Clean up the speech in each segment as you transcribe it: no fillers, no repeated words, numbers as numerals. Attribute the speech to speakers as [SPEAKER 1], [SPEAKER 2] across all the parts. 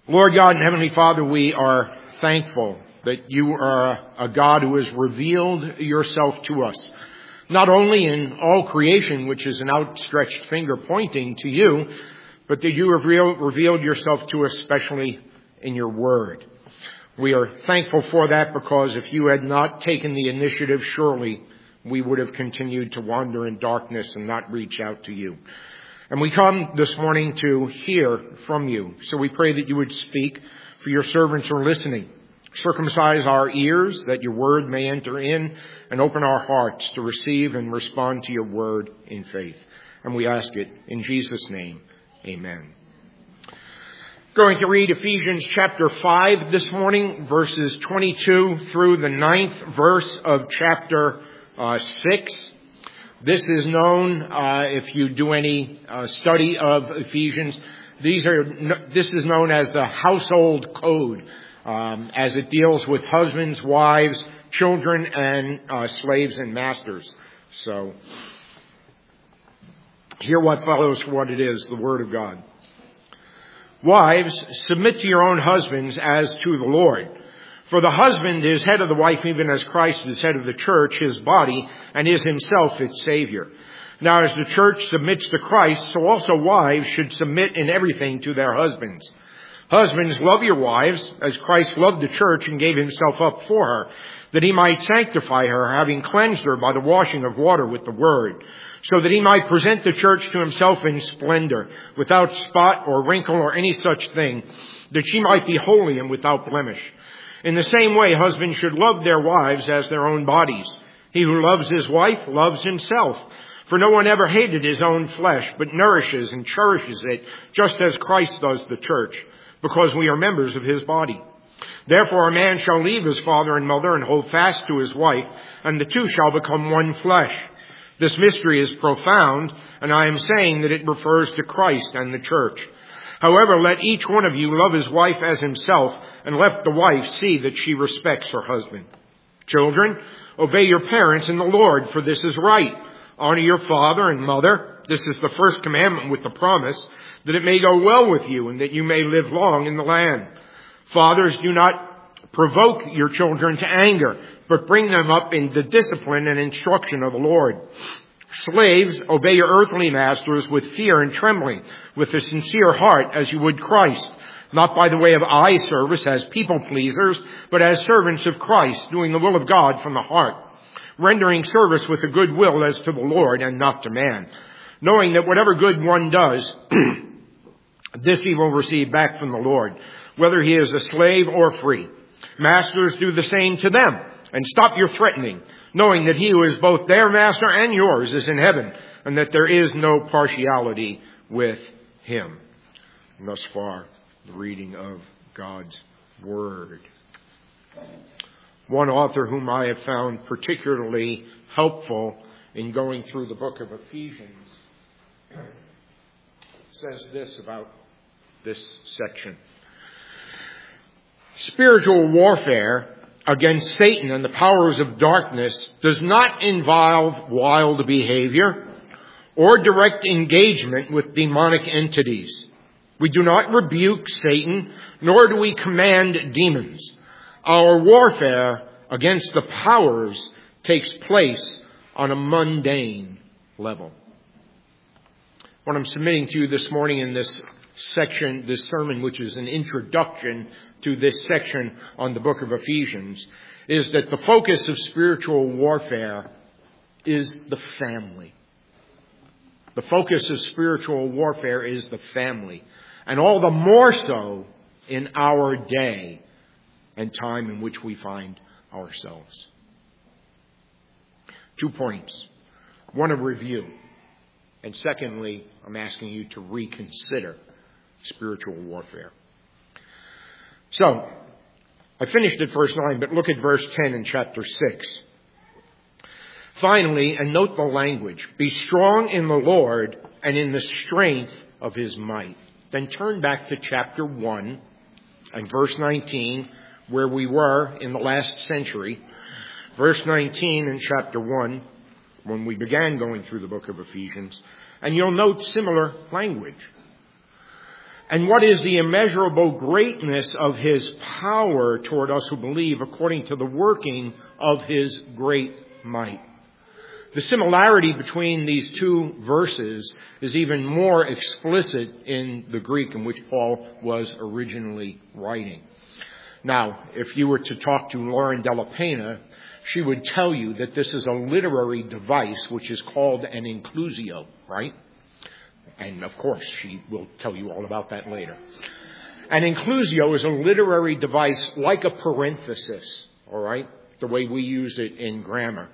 [SPEAKER 1] Lord God and Heavenly Father, we are thankful that you are a God who has revealed yourself to us, not only in all creation, which is an outstretched finger pointing to you, but that you have revealed yourself to us especially in your word. We are thankful for that because if you had not taken the initiative, surely we would have continued to wander in darkness and not reach out to you. And we come this morning to hear from you. So we pray that you would speak, for your servants are listening. Circumcise our ears that your word may enter in, and open our hearts to receive and respond to your word in faith. And we ask it in Jesus' name. Amen. Going to read Ephesians chapter 5 this morning, verses 22 through the 9th verse of chapter 6. This is known, if you do any study of Ephesians, this is known as the household code, as it deals with husbands, wives, children, and slaves and masters. So, hear what follows for what it is, the Word of God. Wives, submit to your own husbands as to the Lord. For the husband is head of the wife, even as Christ is head of the church, his body, and is himself its Savior. Now as the church submits to Christ, so also wives should submit in everything to their husbands. Husbands, love your wives, as Christ loved the church and gave himself up for her, that he might sanctify her, having cleansed her by the washing of water with the word, so that he might present the church to himself in splendor, without spot or wrinkle or any such thing, that she might be holy and without blemish. In the same way, husbands should love their wives as their own bodies. He who loves his wife loves himself. For no one ever hated his own flesh, but nourishes and cherishes it, just as Christ does the church, because we are members of his body. Therefore a man shall leave his father and mother and hold fast to his wife, and the two shall become one flesh. This mystery is profound, and I am saying that it refers to Christ and the church. However, let each one of you love his wife as himself, and let the wife see that she respects her husband. Children, obey your parents in the Lord, for this is right. Honor your father and mother. This is the first commandment with the promise, that it may go well with you, and that you may live long in the land. Fathers, do not provoke your children to anger, but bring them up in the discipline and instruction of the Lord. Slaves, obey your earthly masters with fear and trembling, with a sincere heart as you would Christ, not by the way of eye service as people pleasers, but as servants of Christ, doing the will of God from the heart, rendering service with a good will as to the Lord and not to man, knowing that whatever good one does, this he will receive back from the Lord, whether he is a slave or free. Masters, do the same to them, and stop your threatening, knowing that he who is both their master and yours is in heaven, and that there is no partiality with him. And thus far, the reading of God's Word. One author whom I have found particularly helpful in going through the book of Ephesians says this about this section. Spiritual warfare against Satan and the powers of darkness does not involve wild behavior or direct engagement with demonic entities. We do not rebuke Satan, nor do we command demons. Our warfare against the powers takes place on a mundane level. What I'm submitting to you this morning in this section, this sermon, which is an introduction to this section on the book of Ephesians, is that the focus of spiritual warfare is the family. The focus of spiritual warfare is the family. And all the more so in our day and time in which we find ourselves. 2 points. One, a review. And secondly, I'm asking you to reconsider spiritual warfare. So, I finished at verse 9, but look at verse 10 in chapter 6. Finally, and note the language, be strong in the Lord and in the strength of his might. Then turn back to chapter 1 and verse 19, where we were in the last century. Verse 19 in chapter 1, when we began going through the book of Ephesians, and you'll note similar language. And what is the immeasurable greatness of his power toward us who believe, according to the working of his great might. The similarity between these two verses is even more explicit in the Greek in which Paul was originally writing. Now, if you were to talk to Lauren Della Pena, she would tell you that this is a literary device which is called an inclusio, right? And of course, she will tell you all about that later. An inclusio is a literary device like a parenthesis, all right? The way we use it in grammar.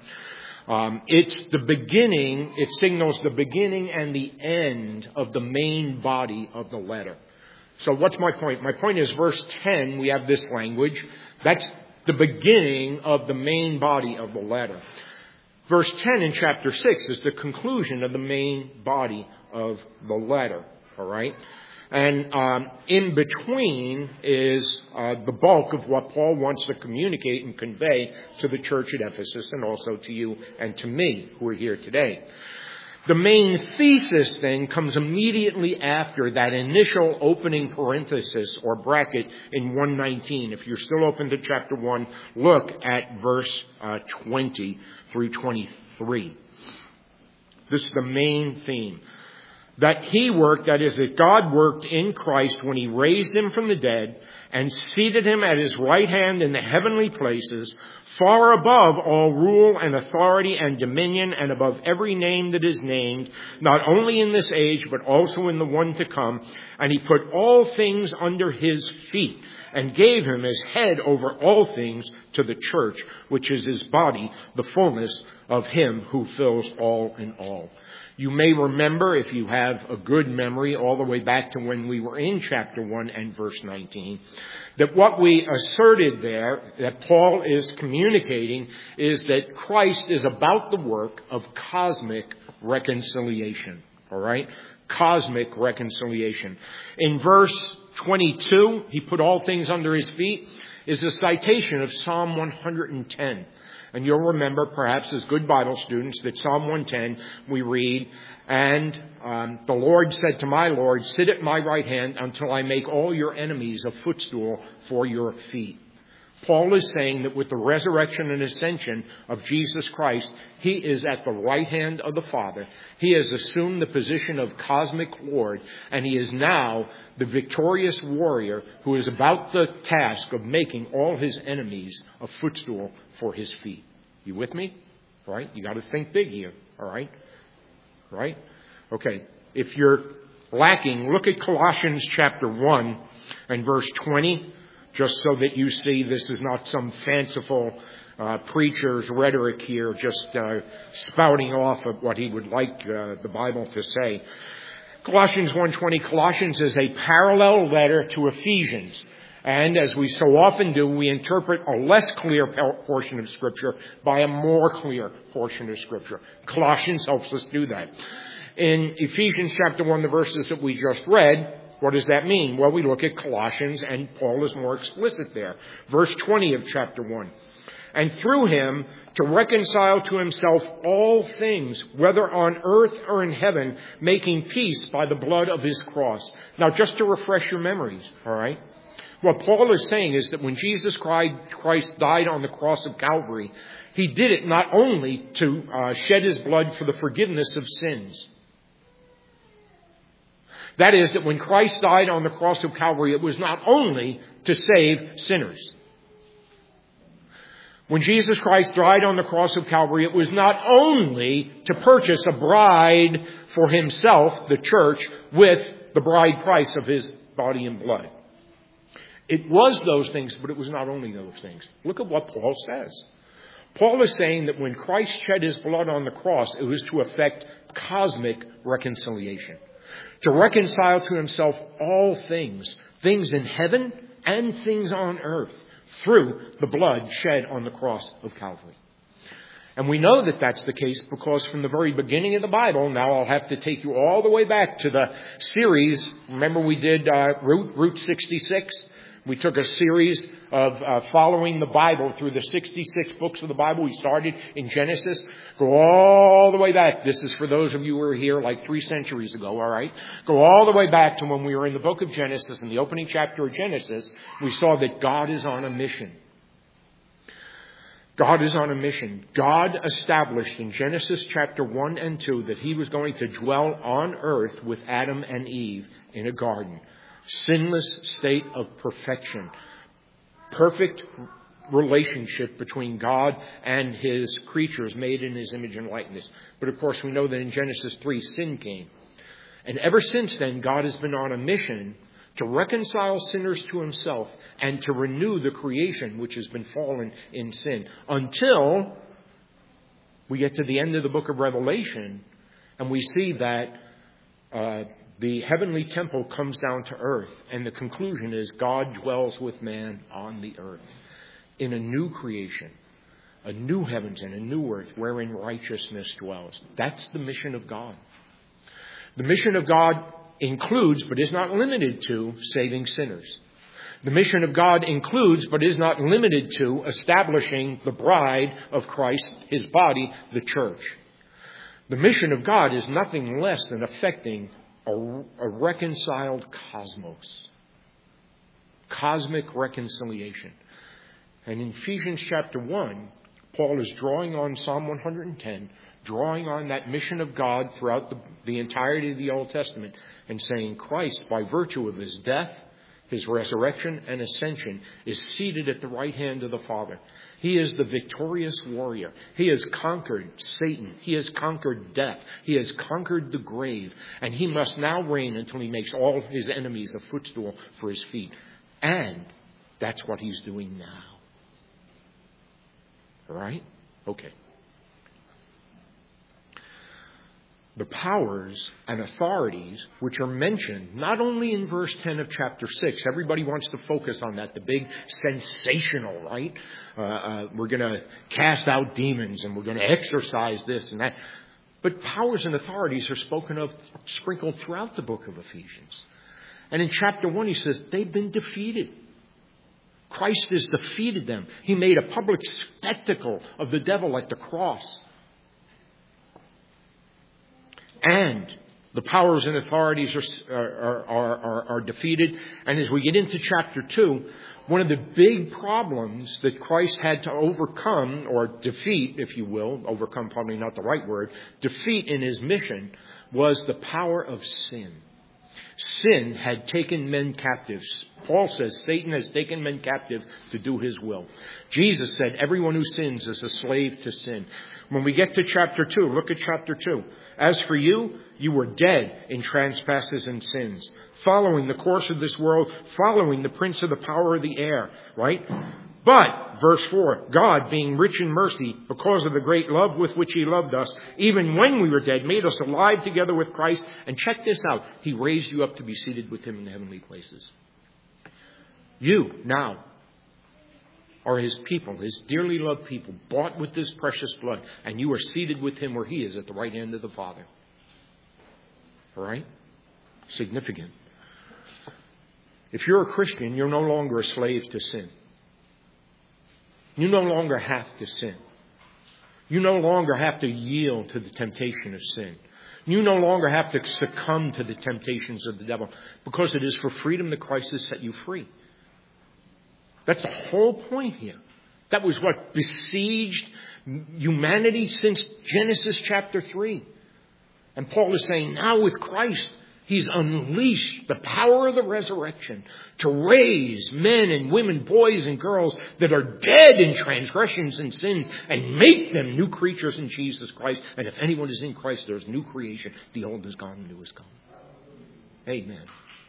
[SPEAKER 1] It's the beginning, it signals the beginning and the end of the main body of the letter. So what's my point? My point is verse 10, we have this language. That's the beginning of the main body of the letter. Verse 10 in chapter 6 is the conclusion of the main body of the letter. All right? And in between is the bulk of what Paul wants to communicate and convey to the church at Ephesus and also to you and to me who are here today. The main thesis then comes immediately after that initial opening parenthesis or bracket in 1:19. If you're still open to chapter 1, look at verse 20 through 23. This is the main theme. That he worked, that is, that God worked in Christ when he raised him from the dead and seated him at his right hand in the heavenly places, far above all rule and authority and dominion and above every name that is named, not only in this age, but also in the one to come. And he put all things under his feet and gave him as head over all things to the church, which is his body, the fullness of him who fills all in all. You may remember, if you have a good memory, all the way back to when we were in chapter 1 and verse 19, that what we asserted there, that Paul is communicating, is that Christ is about the work of cosmic reconciliation. All right? Cosmic reconciliation. In verse 22, he put all things under his feet, is a citation of Psalm 110. And you'll remember, perhaps as good Bible students, that Psalm 110 we read, and the Lord said to my Lord, sit at my right hand until I make all your enemies a footstool for your feet. Paul is saying that with the resurrection and ascension of Jesus Christ, he is at the right hand of the Father. He has assumed the position of cosmic Lord, and he is now the victorious warrior who is about the task of making all his enemies a footstool for his feet. You with me? All right? You got to think big here. All right? Right? Okay. If you're lacking, look at Colossians chapter 1 and verse 20. Just so that you see this is not some fanciful preacher's rhetoric here, just spouting off of what he would like the Bible to say. Colossians 1:20, Colossians is a parallel letter to Ephesians. And as we so often do, we interpret a less clear portion of Scripture by a more clear portion of Scripture. Colossians helps us do that. In Ephesians chapter 1, the verses that we just read, what does that mean? Well, we look at Colossians, and Paul is more explicit there. Verse 20 of chapter 1. And through him to reconcile to himself all things, whether on earth or in heaven, making peace by the blood of his cross. Now, just to refresh your memories, all right? What Paul is saying is that when Jesus Christ died on the cross of Calvary, he did it not only to shed his blood for the forgiveness of sins. That is, that when Christ died on the cross of Calvary, it was not only to save sinners. When Jesus Christ died on the cross of Calvary, it was not only to purchase a bride for himself, the church, with the bride price of his body and blood. It was those things, but it was not only those things. Look at what Paul says. Paul is saying that when Christ shed his blood on the cross, it was to effect cosmic reconciliation. To reconcile to himself all things, things in heaven and things on earth, through the blood shed on the cross of Calvary. And we know that that's the case because from the very beginning of the Bible, now I'll have to take you all the way back to the series. Remember we did Route 66? We took a series of following the Bible through the 66 books of the Bible. We started in Genesis. Go all the way back. This is for those of you who were here like 3 centuries ago, all right? Go all the way back to when we were in the book of Genesis, in the opening chapter of Genesis. We saw that God is on a mission. God is on a mission. God established in Genesis chapter 1 and 2 that He was going to dwell on earth with Adam and Eve in a garden. Sinless state of perfection. Perfect relationship between God and His creatures made in His image and likeness. But of course we know that in Genesis 3 sin came. And ever since then God has been on a mission to reconcile sinners to Himself and to renew the creation which has been fallen in sin. Until we get to the end of the book of Revelation and we see that the heavenly temple comes down to earth, and the conclusion is God dwells with man on the earth in a new creation, a new heavens and a new earth wherein righteousness dwells. That's the mission of God. The mission of God includes, but is not limited to, saving sinners. The mission of God includes, but is not limited to, establishing the bride of Christ, His body, the church. The mission of God is nothing less than affecting a reconciled cosmos. Cosmic reconciliation. And in Ephesians chapter 1, Paul is drawing on Psalm 110, drawing on that mission of God throughout the entirety of the Old Testament, and saying Christ, by virtue of His death, His resurrection and ascension, is seated at the right hand of the Father. He is the victorious warrior. He has conquered Satan. He has conquered death. He has conquered the grave. And He must now reign until He makes all His enemies a footstool for His feet. And that's what He's doing now. All right? Okay. The powers and authorities which are mentioned not only in verse 10 of chapter 6. Everybody wants to focus on that, the big sensational, right? We're going to cast out demons and we're going to exorcise this and that. But powers and authorities are spoken of, sprinkled throughout the book of Ephesians. And in chapter 1 he says they've been defeated. Christ has defeated them. He made a public spectacle of the devil at the cross. And the powers and authorities are defeated. And as we get into chapter 2, one of the big problems that Christ had to overcome, or defeat, if you will, overcome probably not the right word, defeat in His mission, was the power of sin. Sin had taken men captive. Paul says Satan has taken men captive to do his will. Jesus said everyone who sins is a slave to sin. When we get to chapter 2, look at chapter 2. As for you, you were dead in trespasses and sins, following the course of this world, following the prince of the power of the air, right? But, verse 4, God, being rich in mercy, because of the great love with which He loved us, even when we were dead, made us alive together with Christ. And check this out. He raised you up to be seated with Him in the heavenly places. You, now, are His people, His dearly loved people, bought with this precious blood. And you are seated with Him where He is, at the right hand of the Father. All right? Significant. If you're a Christian, you're no longer a slave to sin. You no longer have to sin. You no longer have to yield to the temptation of sin. You no longer have to succumb to the temptations of the devil, because it is for freedom that Christ has set you free. That's the whole point here. That was what besieged humanity since Genesis chapter 3. And Paul is saying now with Christ, He's unleashed the power of the resurrection to raise men and women, boys and girls that are dead in transgressions and sins, and make them new creatures in Jesus Christ. And if anyone is in Christ, there's new creation. The old is gone, the new is come. Amen.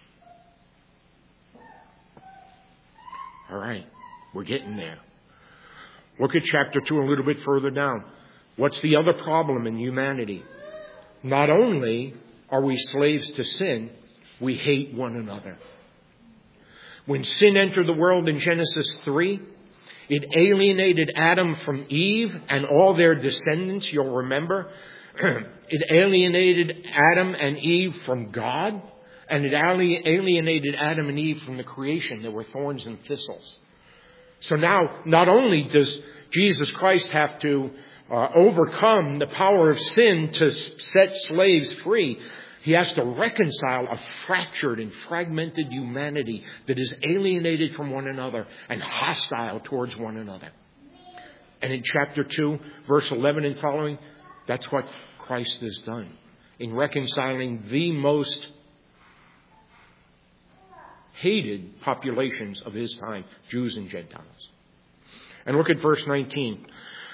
[SPEAKER 1] All right, we're getting there. Look at chapter 2 a little bit further down. What's the other problem in humanity? Not only are we slaves to sin, we hate one another. When sin entered the world in Genesis 3, it alienated Adam from Eve and all their descendants, you'll remember. It alienated Adam and Eve from God. And it alienated Adam and Eve from the creation. There were thorns and thistles. So now, not only does Jesus Christ have to overcome the power of sin to set slaves free, he has to reconcile a fractured and fragmented humanity that is alienated from one another and hostile towards one another. And in chapter 2, verse 11 and following, that's what Christ has done in reconciling the most hated populations of his time, Jews and Gentiles. And look at verse 19.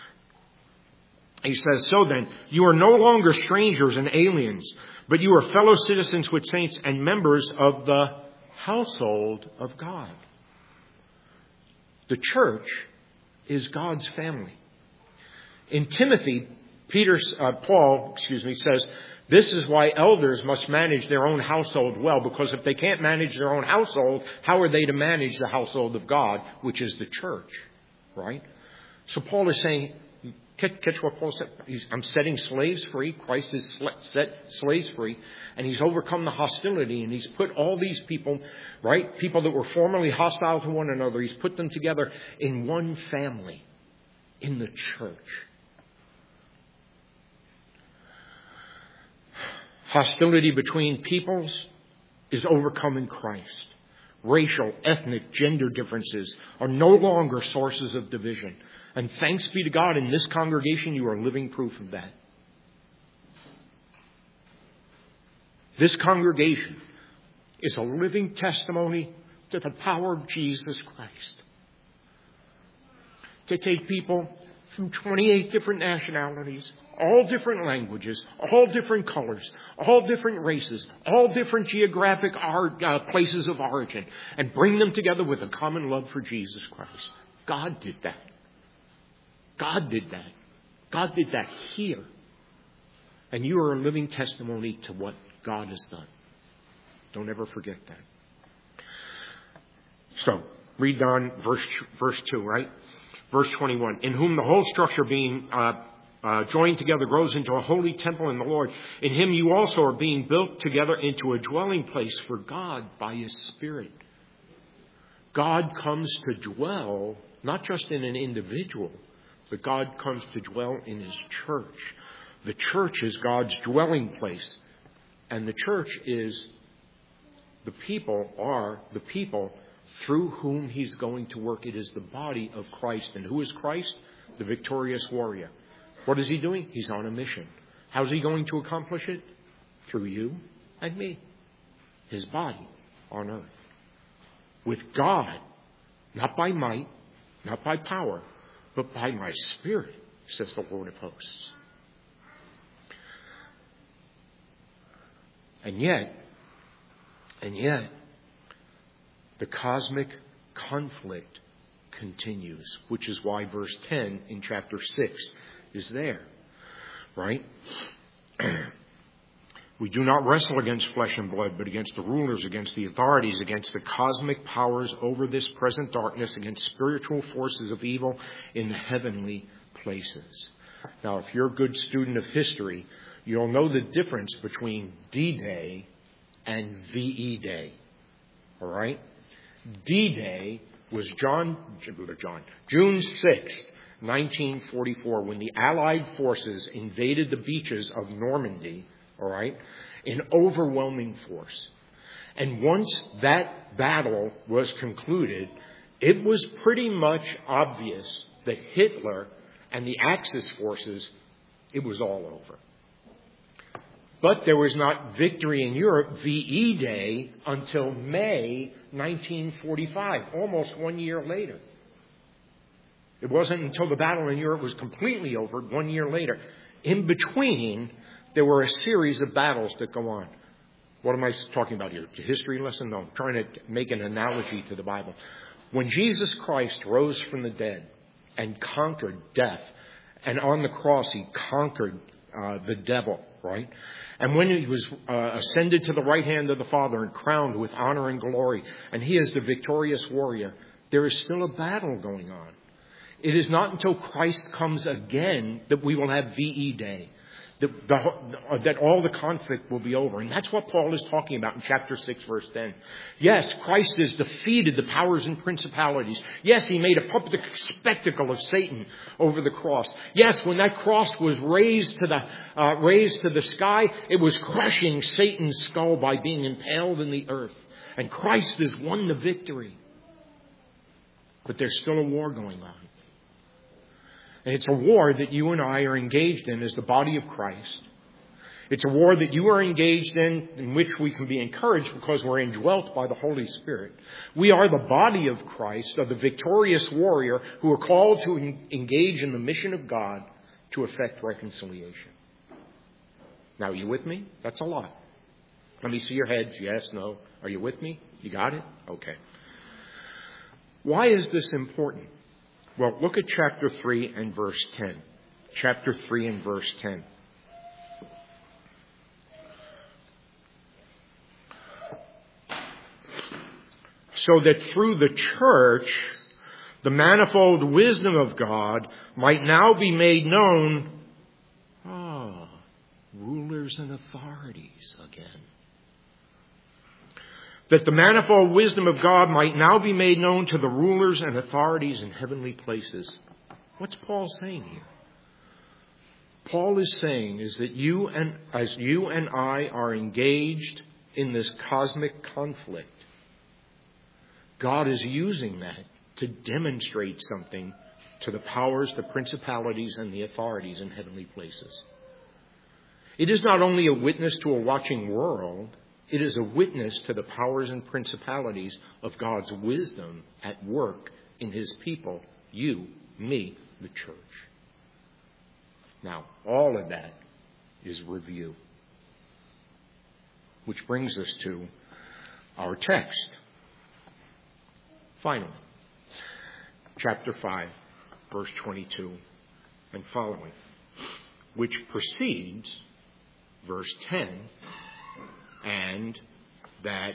[SPEAKER 1] He says, "So then, you are no longer strangers and aliens, but you are fellow citizens with saints and members of the household of God." The church is God's family. In Timothy, Paul says, this is why elders must manage their own household well, because if they can't manage their own household, how are they to manage the household of God, which is the church, right? So Paul is saying, catch what Paul said. I'm setting slaves free. Christ has set slaves free, and he's overcome the hostility, and he's put all these people, right, people that were formerly hostile to one another, he's put them together in one family, in the church. Hostility between peoples is overcome in Christ. Racial, ethnic, gender differences are no longer sources of division. And thanks be to God, in this congregation, you are living proof of that. This congregation is a living testimony to the power of Jesus Christ. To take people from 28 different nationalities, all different languages, all different colors, all different races, all different geographic places of origin, and bring them together with a common love for Jesus Christ. God did that. God did that. God did that here. And you are a living testimony to what God has done. Don't ever forget that. So, read on verse 2, right? Verse 21. "In whom the whole structure being joined together grows into a holy temple in the Lord. In him you also are being built together into a dwelling place for God by his Spirit." God comes to dwell not just in an individual, but God comes to dwell in his church. The church is God's dwelling place. And the church is, the people are the people through whom he's going to work. It is the body of Christ. And who is Christ? The victorious warrior. What is he doing? He's on a mission. How's he going to accomplish it? Through you and me. His body on earth. With God, not by might, not by power, but by my Spirit, says the Lord of hosts. And yet, the cosmic conflict continues, which is why verse 10 in chapter 6 is there, right? "We do not wrestle against flesh and blood, but against the rulers, against the authorities, against the cosmic powers over this present darkness, against spiritual forces of evil in the heavenly places." Now, if you're a good student of history, you'll know the difference between D-Day and VE Day. All right? D-Day was June 6th, 1944, when the Allied forces invaded the beaches of Normandy, all right, in overwhelming force. And once that battle was concluded, it was pretty much obvious that Hitler and the Axis forces, it was all over. But there was not victory in Europe, VE Day, until May 1945, almost 1 year later. It wasn't until the battle in Europe was completely over 1 year later. In between, there were a series of battles that go on. What am I talking about here? A history lesson? No, I'm trying to make an analogy to the Bible. When Jesus Christ rose from the dead and conquered death, and on the cross he conquered the devil, right? And when he was ascended to the right hand of the Father and crowned with honor and glory, and he is the victorious warrior, there is still a battle going on. It is not until Christ comes again that we will have VE Day. that all the conflict will be over. And that's what Paul is talking about in chapter 6, verse 10. Yes, Christ has defeated the powers and principalities. Yes, he made a public spectacle of Satan over the cross. Yes, when that cross was raised to the sky, it was crushing Satan's skull by being impaled in the earth. And Christ has won the victory. But there's still a war going on. And it's a war that you and I are engaged in as the body of Christ. It's a war that you are engaged in which we can be encouraged because we're indwelt by the Holy Spirit. We are the body of Christ, of the victorious warrior who are called to engage in the mission of God to effect reconciliation. Now, are you with me? That's a lot. Let me see your heads. Yes, no. Are you with me? You got it? Okay. Why is this important? Well, look at chapter 3 and verse 10. Chapter 3 and verse 10. So that through the church, the manifold wisdom of God might now be made known. Rulers and authorities again. That the manifold wisdom of God might now be made known to the rulers and authorities in heavenly places. What's Paul saying here? Paul is saying is that as you and I are engaged in this cosmic conflict, God is using that to demonstrate something to the powers, the principalities, and the authorities in heavenly places. It is not only a witness to a watching world, it is a witness to the powers and principalities of God's wisdom at work in His people, you, me, the church. Now, all of that is review. Which brings us to our text. Finally, chapter 5, verse 22 and following, which precedes verse 10 and that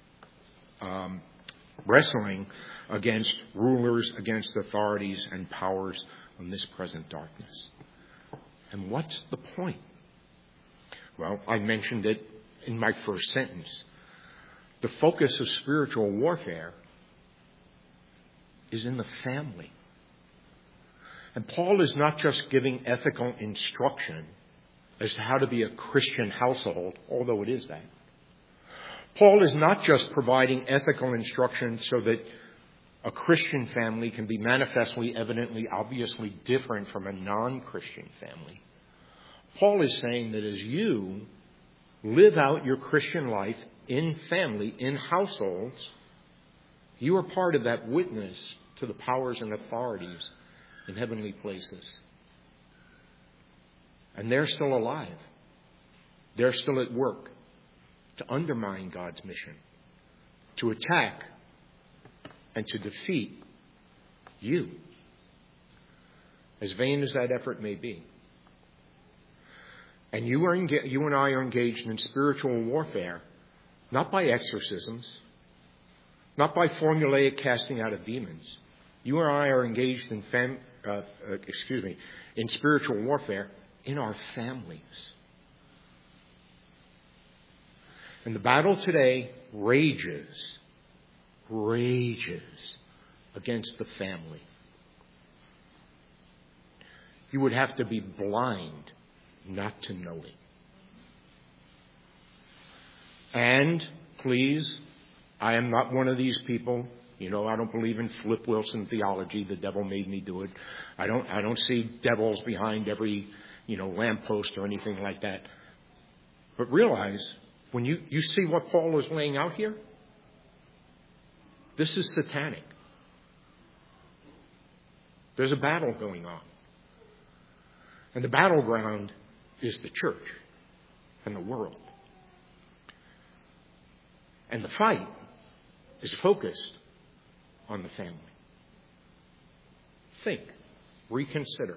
[SPEAKER 1] wrestling against rulers, against authorities and powers in this present darkness. And what's the point? Well, I mentioned it in my first sentence. The focus of spiritual warfare is in the family. And Paul is not just giving ethical instruction as to how to be a Christian household, although it is that. Paul is not just providing ethical instruction so that a Christian family can be manifestly, evidently, obviously different from a non-Christian family. Paul is saying that as you live out your Christian life in family, in households, you are part of that witness to the powers and authorities in heavenly places. And they're still alive. They're still at work to undermine God's mission, to attack and to defeat you, as vain as that effort may be. And you and I are engaged in spiritual warfare, not by exorcisms, not by formulaic casting out of demons. You and I are engaged in in spiritual warfare in our families. And the battle today rages against the family. You would have to be blind not to know it. And please, I am not one of these people. You know, I don't believe in Flip Wilson theology. The devil made me do it. I don't see devils behind every, lamppost or anything like that. But realize, when you see what Paul is laying out here, this is satanic. There's a battle going on. And the battleground is the church and the world. And the fight is focused on the family. Think. Reconsider.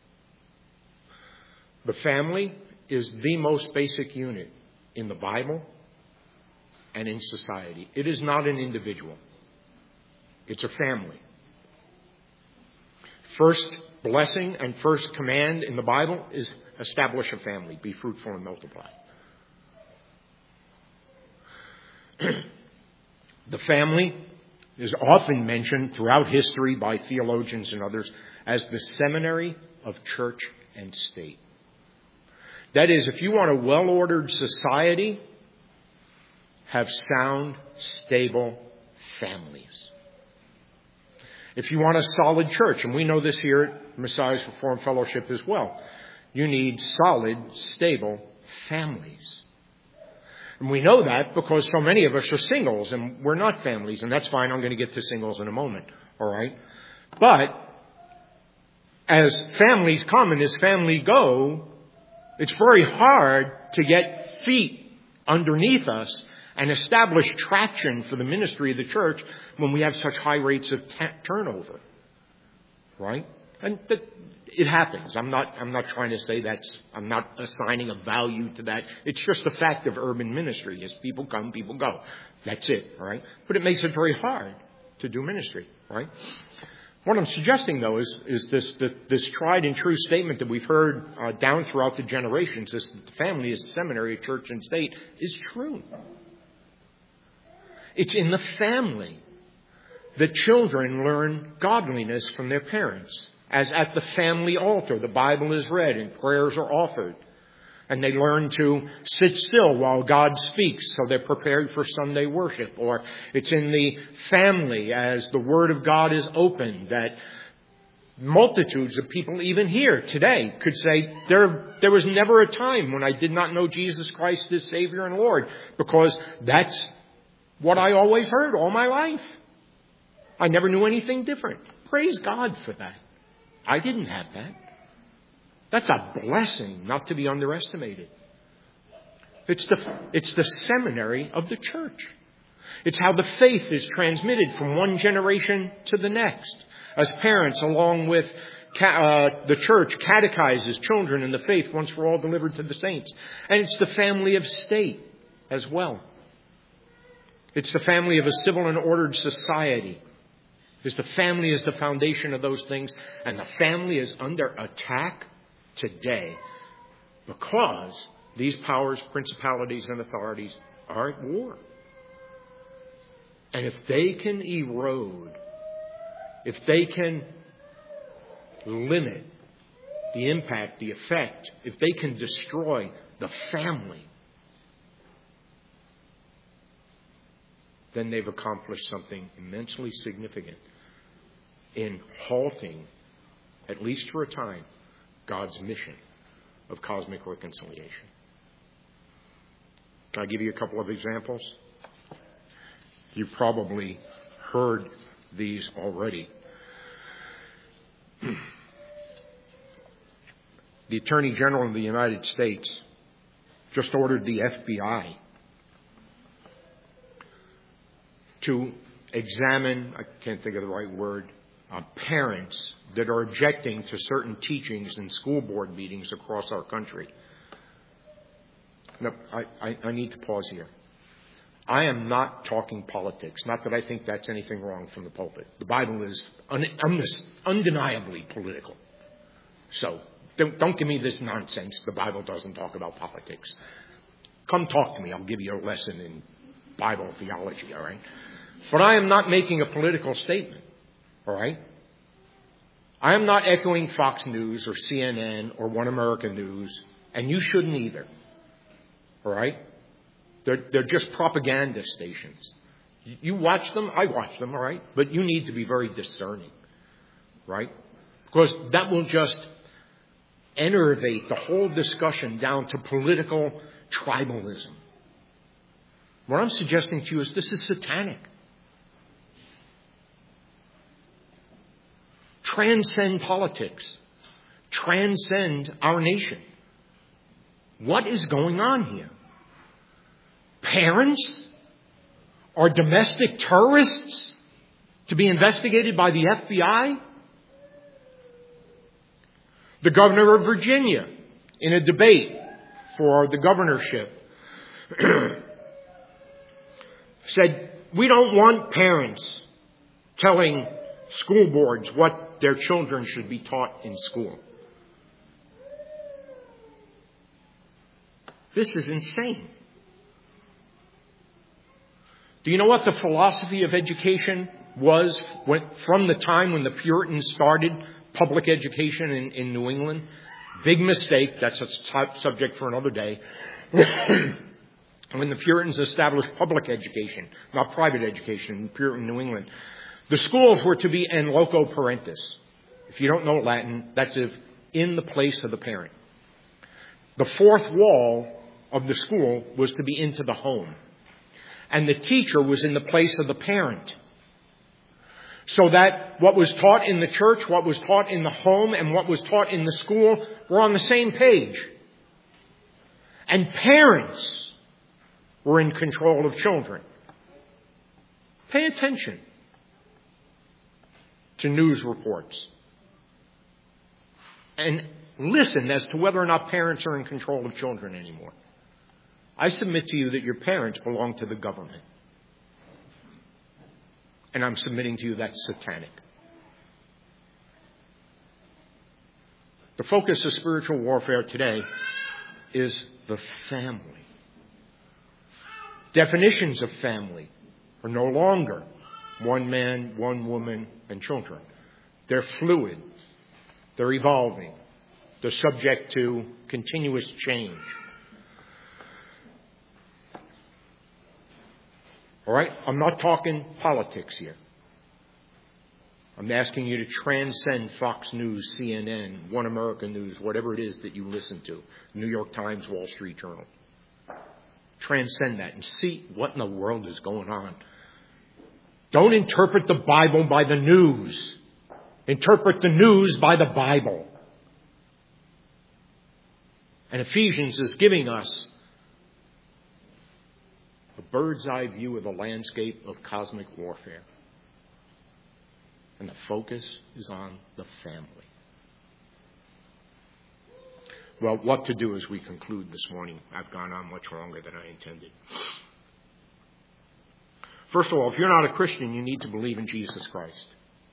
[SPEAKER 1] The family is the most basic unit in the Bible and in society. It is not an individual. It's a family. First blessing and first command in the Bible is establish a family, be fruitful and multiply. The family is often mentioned throughout history by theologians and others as the seminary of church and state. That is, if you want a well-ordered society, have sound, stable families. If you want a solid church, and we know this here at Messiah's Reformed Fellowship as well, you need solid, stable families. And we know that because so many of us are singles and we're not families. And that's fine. I'm going to get to singles in a moment. All right. But as families come and as family go, it's very hard to get feet underneath us and establish traction for the ministry of the church when we have such high rates of turnover. Right? And it happens. I'm not trying to say I'm not assigning a value to that. It's just a fact of urban ministry. As people come, people go. That's it, all right? But it makes it very hard to do ministry, right? What I'm suggesting, though, is this tried and true statement that we've heard down throughout the generations, this that the family is the seminary of church and state, is true. It's in the family that children learn godliness from their parents. As at the family altar, the Bible is read and prayers are offered. And they learn to sit still while God speaks, so they're prepared for Sunday worship. Or it's in the family as the Word of God is opened that multitudes of people, even here today, could say, there was never a time when I did not know Jesus Christ as Savior and Lord, because that's what I always heard all my life. I never knew anything different. Praise God for that. I didn't have that. That's a blessing not to be underestimated. It's the seminary of the church. It's how the faith is transmitted from one generation to the next. As parents, along with the church, catechizes children in the faith once for all delivered to the saints. And it's the family of state as well. It's the family of a civil and ordered society. Because the family is the foundation of those things. And the family is under attack today because these powers, principalities, and authorities are at war. And if they can erode, if they can limit the impact, the effect, if they can destroy the family, then they've accomplished something immensely significant in halting, at least for a time, God's mission of cosmic reconciliation. Can I give you a couple of examples? You've probably heard these already. The Attorney General of the United States just ordered the FBI to examine, I can't think of the right word, parents that are objecting to certain teachings in school board meetings across our country. Now, I need to pause here. I am not talking politics. Not that I think that's anything wrong from the pulpit. The Bible is undeniably political. So don't give me this nonsense. The Bible doesn't talk about politics. Come talk to me. I'll give you a lesson in Bible theology, all right? But I am not making a political statement, all right? I am not echoing Fox News or CNN or One American News, and you shouldn't either, all right? They're just propaganda stations. You watch them, I watch them, all right? But you need to be very discerning, right? Because that will just enervate the whole discussion down to political tribalism. What I'm suggesting to you is this is satanic. Transcend politics. Transcend our nation. What is going on here? Parents are domestic terrorists to be investigated by the FBI? The governor of Virginia, in a debate for the governorship, said, we don't want parents telling school boards what their children should be taught in school. This is insane. Do you know what the philosophy of education was from the time when the Puritans started public education in New England? Big mistake. That's a subject for another day. When the Puritans established public education, not private education, in Puritan New England, the schools were to be in loco parentis. If you don't know Latin, that's if in the place of the parent. The fourth wall of the school was to be into the home. And the teacher was in the place of the parent. So that what was taught in the church, what was taught in the home, and what was taught in the school were on the same page. And parents were in control of children. Pay attention to news reports. And listen as to whether or not parents are in control of children anymore. I submit to you that your parents belong to the government. And I'm submitting to you that's satanic. The focus of spiritual warfare today is the family. Definitions of family are no longer one man, one woman, and children. They're fluid. They're evolving. They're subject to continuous change. All right? I'm not talking politics here. I'm asking you to transcend Fox News, CNN, One American News, whatever it is that you listen to, New York Times, Wall Street Journal. Transcend that and see what in the world is going on. Don't interpret the Bible by the news. Interpret the news by the Bible. And Ephesians is giving us a bird's eye view of the landscape of cosmic warfare. And the focus is on the family. Well, what to do as we conclude this morning? I've gone on much longer than I intended. First of all, if you're not a Christian, you need to believe in Jesus Christ.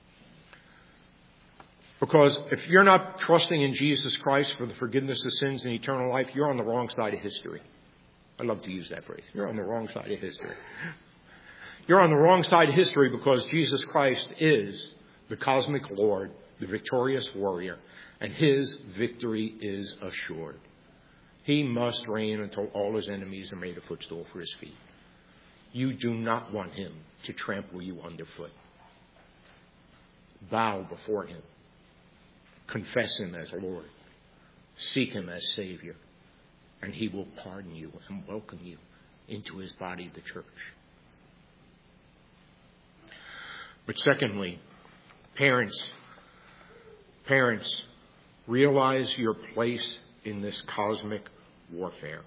[SPEAKER 1] Because if you're not trusting in Jesus Christ for the forgiveness of sins and eternal life, you're on the wrong side of history. I love to use that phrase. You're on the wrong side of history. You're on the wrong side of history because Jesus Christ is the cosmic Lord, the victorious warrior, and His victory is assured. He must reign until all His enemies are made a footstool for His feet. You do not want Him to trample you underfoot. Bow before Him. Confess Him as Lord. Seek Him as Savior. And He will pardon you and welcome you into His body, the church. But secondly, parents, realize your place in this cosmic warfare.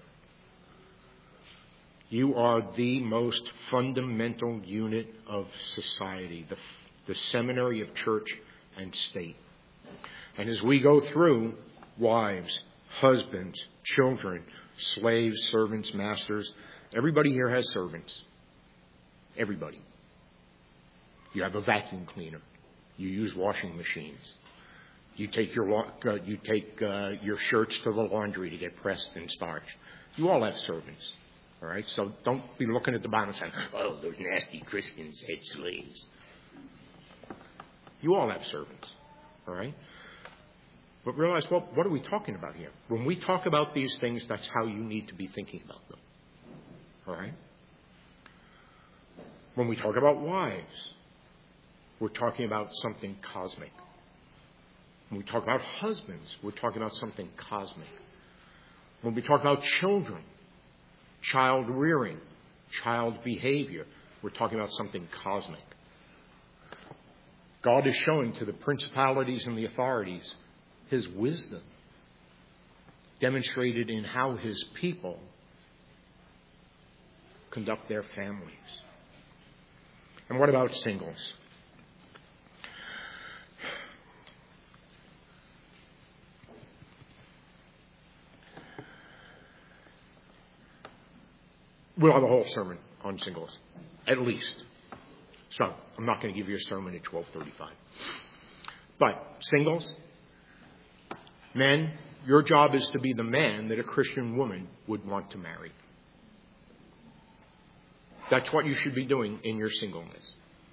[SPEAKER 1] You are the most fundamental unit of society, the seminary of church and state. And as we go through, wives, husbands, children, slaves, servants, masters, everybody here has servants. Everybody. You have a vacuum cleaner. You use washing machines. You take your shirts to the laundry to get pressed and starched. You all have servants. All right? So don't be looking at the Bible and saying, oh, those nasty Christians had slaves. You all have servants. All right? But realize, well, what are we talking about here? When we talk about these things, that's how you need to be thinking about them. All right? When we talk about wives, we're talking about something cosmic. When we talk about husbands, we're talking about something cosmic. When we talk about children, child rearing, child behavior, we're talking about something cosmic. God is showing to the principalities and the authorities His wisdom, demonstrated in how His people conduct their families. And what about singles? We'll have a whole sermon on singles, at least. So I'm not going to give you a sermon at 12:35. But singles, men, your job is to be the man that a Christian woman would want to marry. That's what you should be doing in your singleness.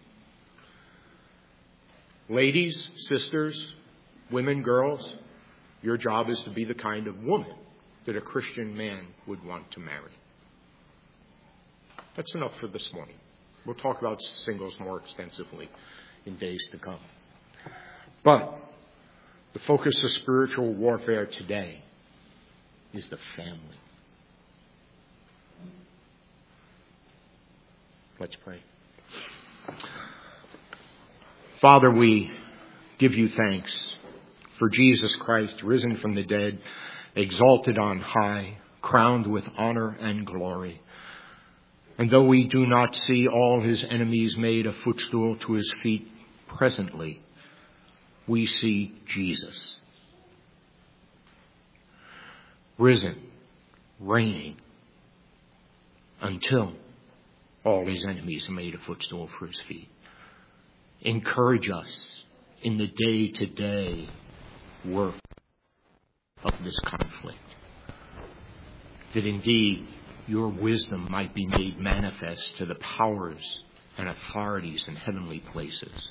[SPEAKER 1] Ladies, sisters, women, girls, your job is to be the kind of woman that a Christian man would want to marry. That's enough for this morning. We'll talk about singles more extensively in days to come. But the focus of spiritual warfare today is the family. Let's pray. Father, we give you thanks for Jesus Christ, risen from the dead, exalted on high, crowned with honor and glory. And though we do not see all his enemies made a footstool to his feet presently, we see Jesus, risen, reigning, until all his enemies are made a footstool for his feet. Encourage us in the day-to-day work of this conflict, that indeed your wisdom might be made manifest to the powers and authorities in heavenly places,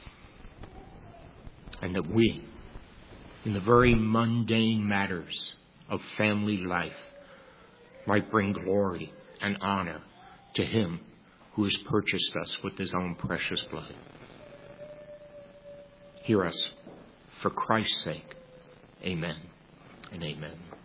[SPEAKER 1] and that we, in the very mundane matters of family life, might bring glory and honor to him who has purchased us with his own precious blood. Hear us for Christ's sake. Amen and amen.